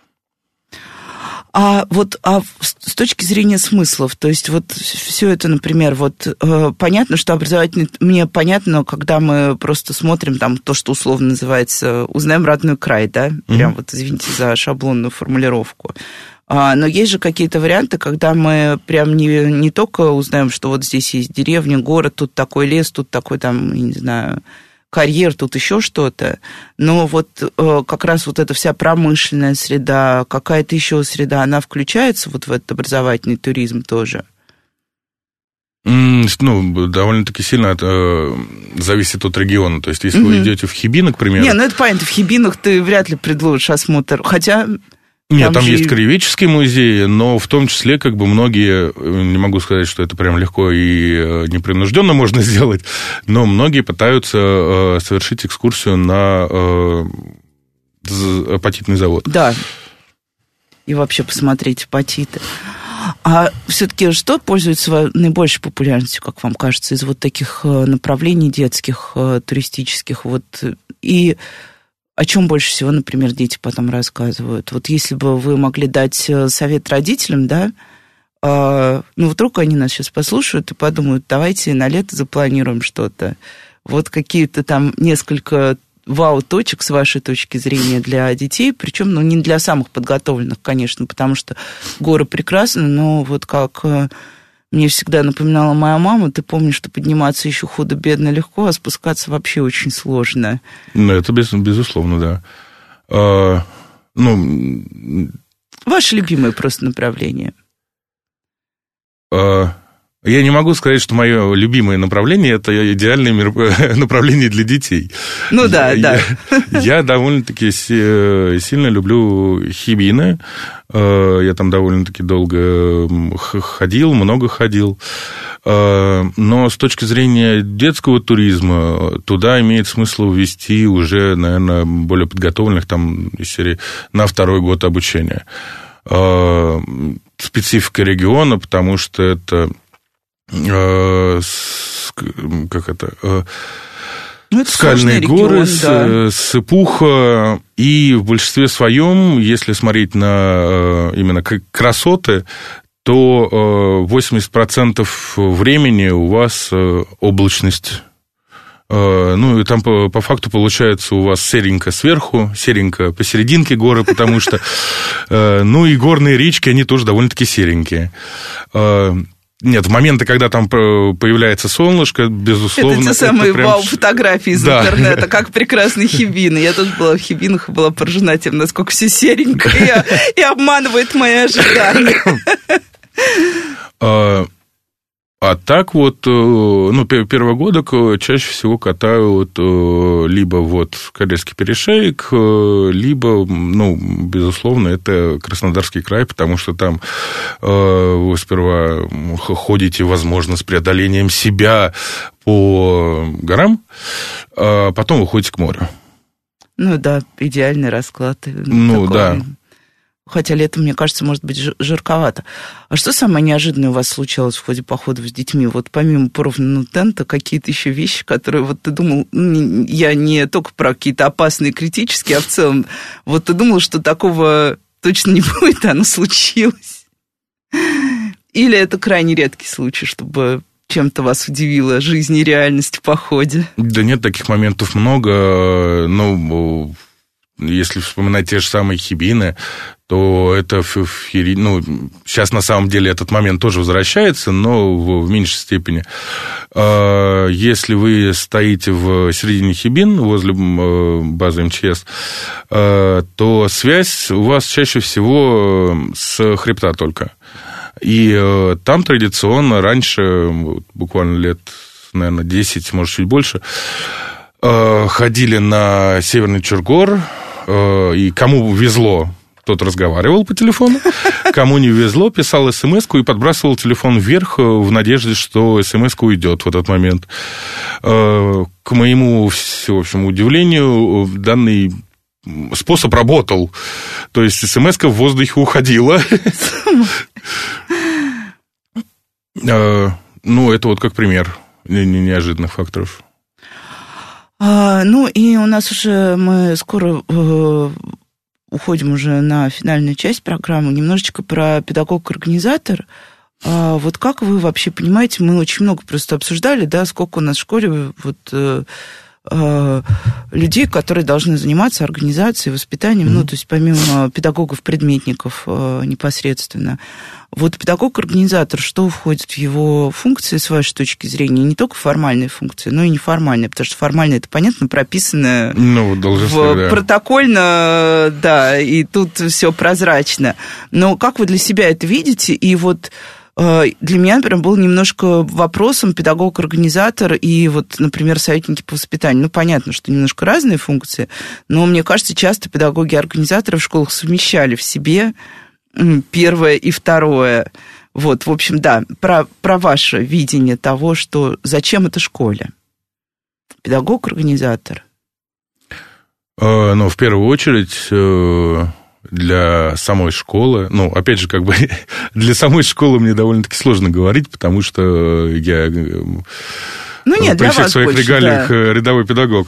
[SPEAKER 2] А вот а с точки зрения смыслов, то есть вот все это, например, вот э, понятно, что образовательный... Мне понятно, когда мы просто смотрим там то, что условно называется «Узнаем родной край», да? Mm-hmm. Прям вот, извините за шаблонную формулировку. А, но есть же какие-то варианты, когда мы прям не, не только узнаем, что вот здесь есть деревня, город, тут такой лес, тут такой там, я не знаю... карьер, тут еще что-то, но вот э, как раз вот эта вся промышленная среда, какая-то еще среда, она включается вот в этот образовательный туризм тоже?
[SPEAKER 4] Ну, довольно-таки сильно от, э, зависит от региона. То есть, если угу. вы идете в Хибины, к примеру...
[SPEAKER 3] Не, ну это понятно, в Хибинах ты вряд ли предложишь осмотр, хотя...
[SPEAKER 4] Нет, там, там
[SPEAKER 3] же...
[SPEAKER 4] есть краеведческий музей, но в том числе, как бы, многие, не могу сказать, что это прям легко и непринужденно можно сделать, но многие пытаются э, совершить экскурсию на э, апатитный завод.
[SPEAKER 3] Да, и вообще посмотреть апатиты. А все-таки что пользуется наибольшей популярностью, как вам кажется, из вот таких направлений детских, туристических? Вот, и о чем больше всего, например, дети потом рассказывают? Вот если бы вы могли дать совет родителям, да, ну, вдруг они нас сейчас послушают и подумают, давайте на лето запланируем что-то. Вот какие-то там несколько... вау-точек, с вашей точки зрения, для детей, причем, ну, не для самых подготовленных, конечно, потому что горы прекрасны, но вот как мне всегда напоминала моя мама, ты помнишь, что подниматься еще худо-бедно легко, а спускаться вообще очень сложно.
[SPEAKER 4] Ну, это без, безусловно, да. А, ну...
[SPEAKER 3] Ваше любимое просто направление?
[SPEAKER 4] А... Я не могу сказать, что мое любимое направление – это идеальное направление для детей.
[SPEAKER 3] Ну да,
[SPEAKER 4] я,
[SPEAKER 3] да.
[SPEAKER 4] Я, я довольно-таки сильно люблю Хибины. Я там довольно-таки долго ходил, много ходил. Но с точки зрения детского туризма, туда имеет смысл ввести уже, наверное, более подготовленных, там, из серии на второй год обучения. Специфика региона, потому что это... как это, ну, это скальные горы, регион, да. Сыпуха, и в большинстве своем, если смотреть на именно красоты, то восемьдесят процентов времени у вас облачность. Ну, и там по, по факту получается у вас серенько сверху, серенько посерединке горы, потому что, ну, и горные речки, они тоже довольно-таки серенькие. Нет, в моменты, когда там появляется солнышко, безусловно...
[SPEAKER 3] Это те самые
[SPEAKER 4] прям...
[SPEAKER 3] вау-фотографии из да. интернета, как прекрасны Хибины. Я тоже была в Хибинах и была поражена тем, насколько все серенькое, и обманывает мои ожидания.
[SPEAKER 4] А так вот, ну, первогодок чаще всего катают либо вот Карельский перешеек, либо, ну, безусловно, это Краснодарский край, потому что там вы сперва ходите, возможно, с преодолением себя по горам, а потом вы ходите к морю.
[SPEAKER 3] Ну да, идеальный расклад.
[SPEAKER 4] Ну такой. Да.
[SPEAKER 3] Хотя летом, мне кажется, может быть жарковато. А что самое неожиданное у вас случалось в ходе походов с детьми? Вот помимо поровненного тента, какие-то еще вещи, которые вот ты думал, я не только про какие-то опасные, критические, а в целом, вот ты думал, что такого точно не будет, а оно случилось? Или это крайне редкий случай, чтобы чем-то вас удивила жизнь и реальность в походе?
[SPEAKER 4] Да нет, таких моментов много. Ну, если вспоминать те же самые Хибины, то это, ну, сейчас на самом деле этот момент тоже возвращается, но в, в меньшей степени. Если вы стоите в середине Хибин, возле базы эм че эс, то связь у вас чаще всего с хребта только. И там традиционно раньше, буквально лет, наверное, десять, может, чуть больше, ходили на Северный Чургор, и кому везло, тот разговаривал по телефону, кому не везло, писал смс-ку и подбрасывал телефон вверх в надежде, что смс-ка уйдет в этот момент. К моему, в общем, удивлению, данный способ работал. То есть смс-ка в воздухе уходила. Ну, это вот как пример неожиданных факторов.
[SPEAKER 3] А, ну, и у нас уже, мы скоро э, уходим уже на финальную часть программы. Немножечко про педагог-организатор. А, вот как вы вообще понимаете, мы очень много просто обсуждали, да, сколько у нас в школе вот, э, э, людей, которые должны заниматься организацией, воспитанием, mm-hmm. ну, то есть помимо педагогов-предметников э, непосредственно. Вот педагог-организатор, что входит в его функции, с вашей точки зрения? Не только формальные функции, но и неформальные, потому что формальные, это, понятно, прописано
[SPEAKER 4] ну, в,
[SPEAKER 3] да. протокольно, да, и тут все прозрачно. Но как вы для себя это видите? И вот
[SPEAKER 2] Для меня, например, был немножко вопросом педагог-организатор и вот, например, советники по воспитанию. Ну, понятно, что немножко разные функции, но мне кажется, часто педагоги-организаторы в школах совмещали в себе первое и второе. Вот, в общем, да, про, про ваше видение того, что зачем это школе? Педагог-организатор.
[SPEAKER 4] Ну, в первую очередь... Для самой школы, ну, опять же, как бы для самой школы мне довольно-таки сложно говорить, потому что я
[SPEAKER 2] ну, нет,
[SPEAKER 4] при всех своих
[SPEAKER 2] больше,
[SPEAKER 4] регалиях да. рядовой педагог.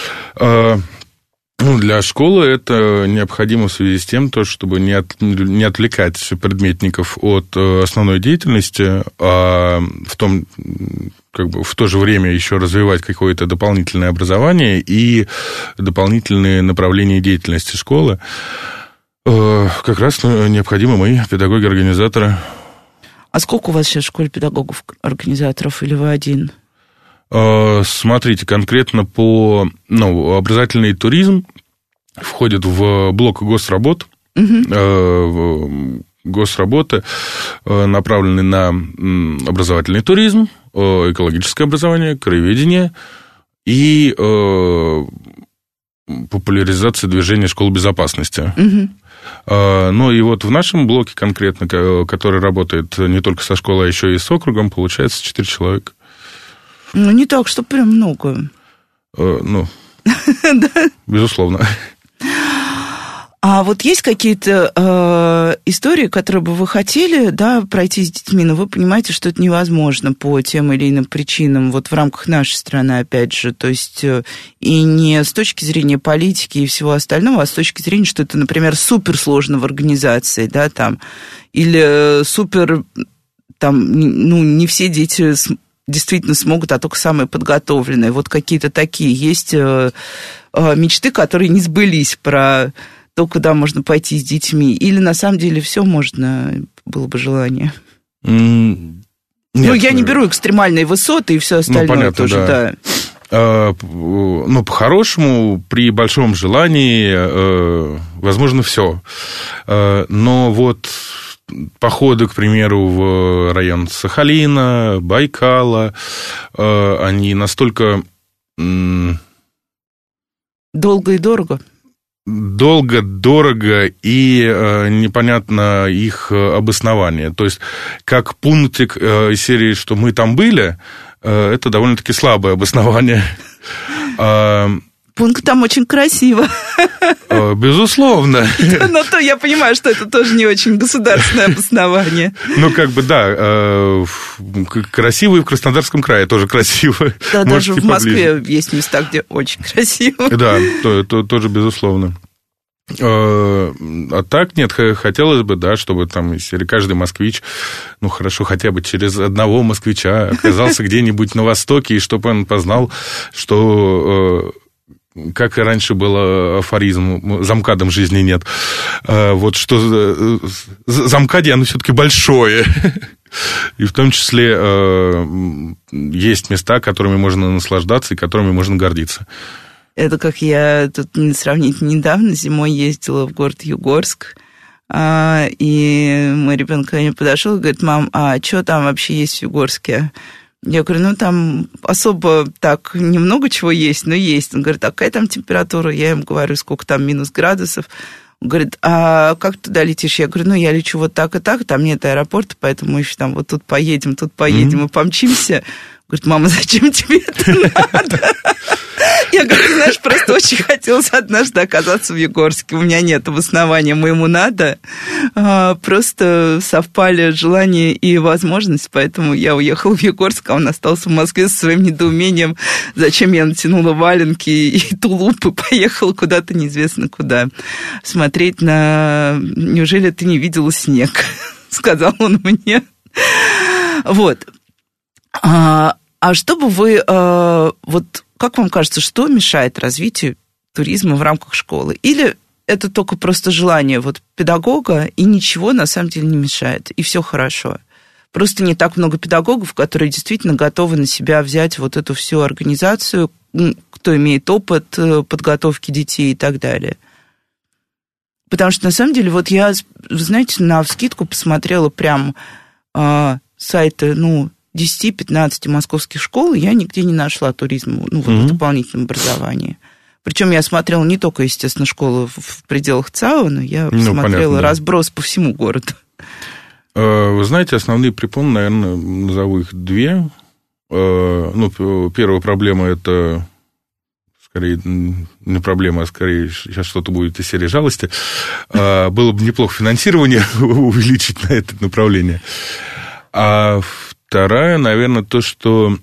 [SPEAKER 4] Ну, для школы это необходимо в связи с тем, то, чтобы не, от, не отвлекать предметников от основной деятельности, а в том, как бы в то же время еще развивать какое-то дополнительное образование и дополнительные направления деятельности школы. Как раз необходимы мы, педагоги-организаторы.
[SPEAKER 2] А сколько у вас сейчас в школе педагогов-организаторов, или вы один?
[SPEAKER 4] Смотрите, конкретно по... Ну, образовательный туризм входит в блок госработ. Угу. Госработы направлены на образовательный туризм, экологическое образование, краеведение и популяризация движения школ безопасности. Угу. Ну и вот в нашем блоке конкретно, который работает не только со школой, а еще и с округом, получается четыре человека.
[SPEAKER 2] Ну, не так, что прям много.
[SPEAKER 4] Ну, безусловно.
[SPEAKER 2] А вот есть какие-то э, истории, которые бы вы хотели, да, пройти с детьми, но вы понимаете, что это невозможно по тем или иным причинам, вот в рамках нашей страны, опять же, то есть э, и не с точки зрения политики и всего остального, а с точки зрения, что это, например, суперсложно в организации, да, там, или супер, там, ну, не все дети действительно смогут, а только самые подготовленные. Вот какие-то такие есть э, э, мечты, которые не сбылись про... то, куда можно пойти с детьми? Или на самом деле все можно, было бы желание? Mm, ну, я не беру экстремальные высоты и все остальное ну, понятно, тоже, да. да.
[SPEAKER 4] А, ну, по-хорошему, при большом желании, возможно, все. Но вот походы, к примеру, в район Сахалина, Байкала, они настолько...
[SPEAKER 2] Долго и дорого?
[SPEAKER 4] Долго, дорого и э, непонятно их обоснование. То есть, как пунктик э, из серии, что мы там были, э, это довольно-таки слабое обоснование.
[SPEAKER 2] Пункт там очень красиво.
[SPEAKER 4] Безусловно.
[SPEAKER 2] Но то я понимаю, что это тоже не очень государственное обоснование.
[SPEAKER 4] Ну, как бы, да, красиво и в Краснодарском крае тоже красиво.
[SPEAKER 2] Да, даже в Москве есть места, где очень красиво.
[SPEAKER 4] Да, то, то, тоже безусловно. А так, нет, хотелось бы, да, чтобы там если каждый москвич, ну, хорошо, хотя бы через одного москвича оказался где-нибудь на Востоке, и чтобы он познал, что... как и раньше был афоризм, замкадом жизни нет. Вот что замкадье, оно все-таки большое. И в том числе есть места, которыми можно наслаждаться и которыми можно гордиться.
[SPEAKER 2] Это как я тут сравнительно недавно зимой ездила в город Югорск, и мой ребенок ко мне подошел и говорит: мам, а что там вообще есть в Югорске? Я говорю, ну, там особо так немного чего есть, но есть. Он говорит, а какая там температура? Я ему говорю, сколько там минус градусов. Он говорит, а как ты туда летишь? Я говорю, ну, я лечу вот так и так, там нет аэропорта, поэтому мы еще там вот тут поедем, тут поедем mm-hmm. и помчимся. Говорит, мама, зачем тебе это надо? Я говорю, знаешь, просто очень хотелось однажды оказаться в Югорске. У меня нет обоснования, моему надо. Просто совпали желание и возможность, поэтому я уехала в Югорск, а он остался в Москве со своим недоумением, зачем я натянула валенки и тулуп и поехала куда-то неизвестно куда. Смотреть на... Неужели ты не видела снег? Сказал он мне. Вот. А, а что бы вы... А, вот как вам кажется, что мешает развитию туризма в рамках школы? Или это только просто желание вот педагога, и ничего на самом деле не мешает, и все хорошо? Просто не так много педагогов, которые действительно готовы на себя взять вот эту всю организацию, кто имеет опыт подготовки детей и так далее. Потому что, на самом деле, вот я, вы знаете, навскидку посмотрела прям а, сайта, ну, десять-пятнадцать московских школ, я нигде не нашла туризма, ну, вот, mm-hmm. в дополнительном образовании. Причем я смотрела не только, естественно, школы в пределах ЦАО, но я ну, смотрела понятно, да. разброс по всему городу.
[SPEAKER 4] Вы знаете, основные препоны, наверное, назову их две. Ну, первая проблема – это, скорее, не проблема, а скорее сейчас что-то будет из серии жалости. Было бы неплохо финансирование увеличить на это направление. А вторая, наверное, то, что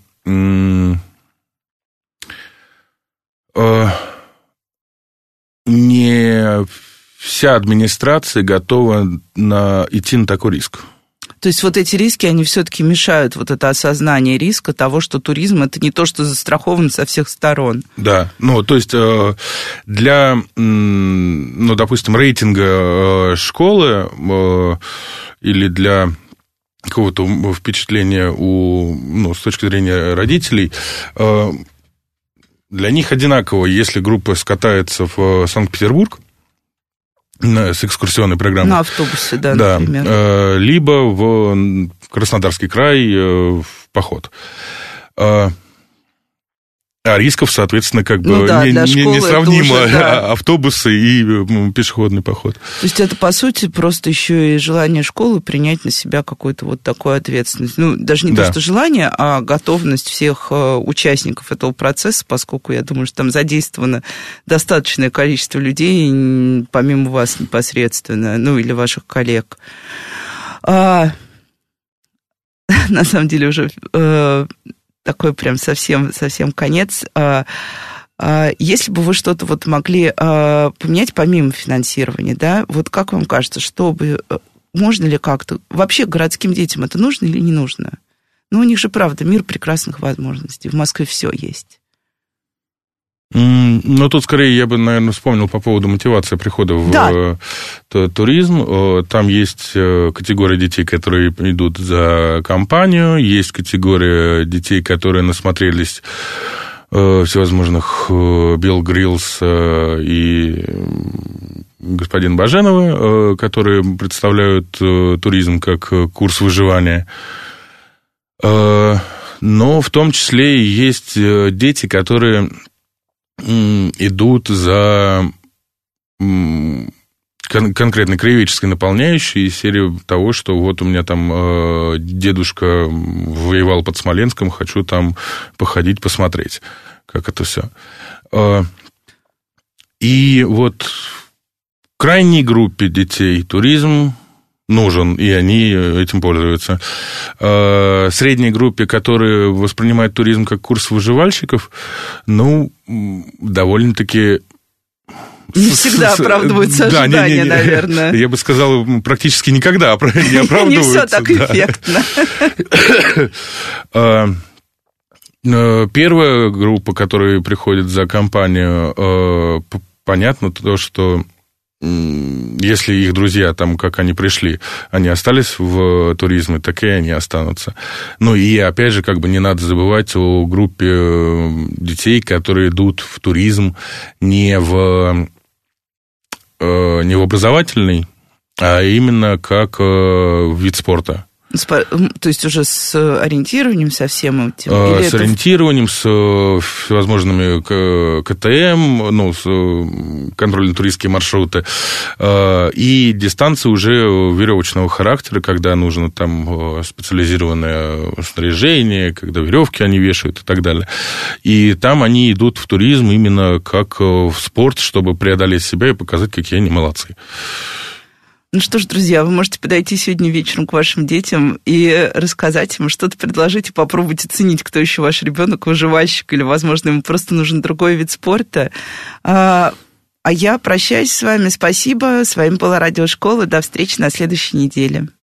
[SPEAKER 4] не вся администрация готова на, идти на такой риск.
[SPEAKER 2] То есть вот эти риски, они все-таки мешают, вот это осознание риска того, что туризм – это не то, что застрахован со всех сторон.
[SPEAKER 4] Да, ну, то есть для, ну, допустим, рейтинга школы или для какого-то впечатления у, ну, с точки зрения родителей, для них одинаково, если группа скатается в Санкт-Петербург, с экскурсионной программой.
[SPEAKER 2] На автобусе, да,
[SPEAKER 4] да,
[SPEAKER 2] например.
[SPEAKER 4] Либо в Краснодарский край в поход. А рисков, соответственно, как бы ну, да, не, не, несравнимо уже, да. автобусы и пешеходный поход.
[SPEAKER 2] То есть это, по сути, просто еще и желание школы принять на себя какую-то вот такую ответственность. Ну, даже не да. то, что желание, а готовность всех участников этого процесса, поскольку, я думаю, что там задействовано достаточное количество людей, помимо вас непосредственно, ну, или ваших коллег. А, на самом деле уже... такой прям совсем, совсем конец. Если бы вы что-то вот могли поменять помимо финансирования, да, вот как вам кажется, чтобы, можно ли как-то, вообще городским детям это нужно или не нужно? Ну, у них же, правда, мир прекрасных возможностей, в Москве все есть.
[SPEAKER 4] Ну, тут скорее я бы, наверное, вспомнил по поводу мотивации прихода в да. туризм. Там есть категория детей, которые идут за компанию, есть категория детей, которые насмотрелись всевозможных Билл Гриллс и господин Баженова, которые представляют туризм как курс выживания. Но в том числе и есть дети, которые идут за кон- конкретно краеведческой наполняющей серию того, что вот у меня там э, дедушка воевал под Смоленском, хочу там походить, посмотреть, как это все. Э, и вот в крайней группе детей туризм нужен, и они этим пользуются. В средней группе, которые воспринимают туризм как курс выживальщиков, ну, довольно-таки...
[SPEAKER 2] Не всегда оправдываются да, ожидания, не, не, не. наверное.
[SPEAKER 4] Я бы сказал, практически никогда не оправдываются. Не
[SPEAKER 2] все так эффектно.
[SPEAKER 4] Первая группа, которая приходит за компанию, понятно то, что если их друзья, там, как они пришли, они остались в туризме, так и они останутся. Ну, и, опять же, как бы не надо забывать о группе детей, которые идут в туризм не в, не в образовательный, а именно как вид спорта.
[SPEAKER 2] То есть уже с ориентированием со всем этим?
[SPEAKER 4] Или с это... ориентированием, с всевозможными КТМ, ну, с контрольно-туристские маршруты, и дистанции уже веревочного характера, когда нужно там специализированное снаряжение, когда веревки они вешают и так далее. И там они идут в туризм именно как в спорт, чтобы преодолеть себя и показать, какие они молодцы.
[SPEAKER 2] Ну что ж, друзья, вы можете подойти сегодня вечером к вашим детям и рассказать им, что-то предложить и попробовать оценить, кто еще ваш ребенок, выживальщик, или, возможно, ему просто нужен другой вид спорта. А я прощаюсь с вами. Спасибо. С вами была Радиошкола. До встречи на следующей неделе.